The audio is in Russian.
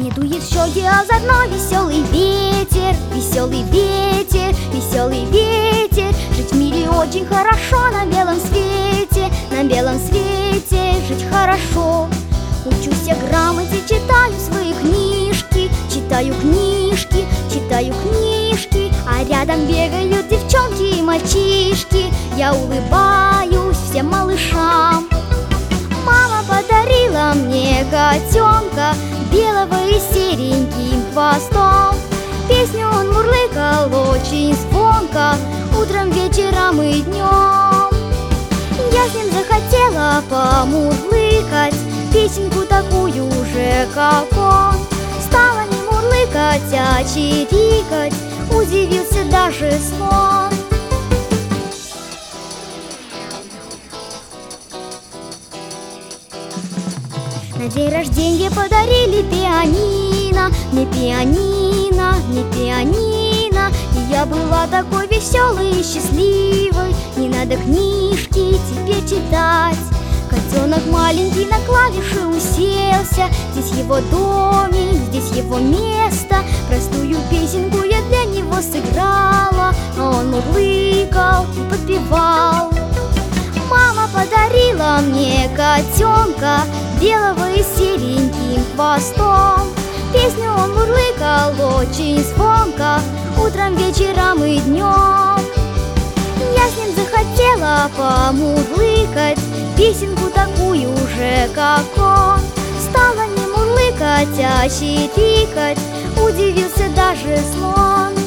Не дует в щеки, а заодно веселый ветер, веселый ветер, веселый ветер. Жить в мире очень хорошо, на белом свете жить хорошо. Учусь я грамоте, читаю свои книжки, читаю книжки, читаю книжки. А рядом бегают девчонки и мальчишки. Я улыбаюсь всем малышам. Мама подарила мне котенка, белого и сереньким хвостом. Песню он мурлыкал очень звонко, утром, вечером и днем. Я с ним захотела помурлыкать песенку такую же, как он. Стала не мурлыкать, а чирикать, удивился даже слон. На день рождения подарили пианино, мне пианино, мне пианино. И я была такой веселой и счастливой. Не надо книжки теперь читать. Котенок маленький на клавиши уселся. Здесь его домик, здесь его место. Простую песенку я для него сыграла, а он мурлыкал и подпевал. Мама подарила мне котенка, белого и сереньким хвостом. Песню он мурлыкал очень звонко, утром, вечером и днем. Я с ним захотела помурлыкать песенку такую же, как он. Стала не мурлыкать, а чирикать, удивился даже слон.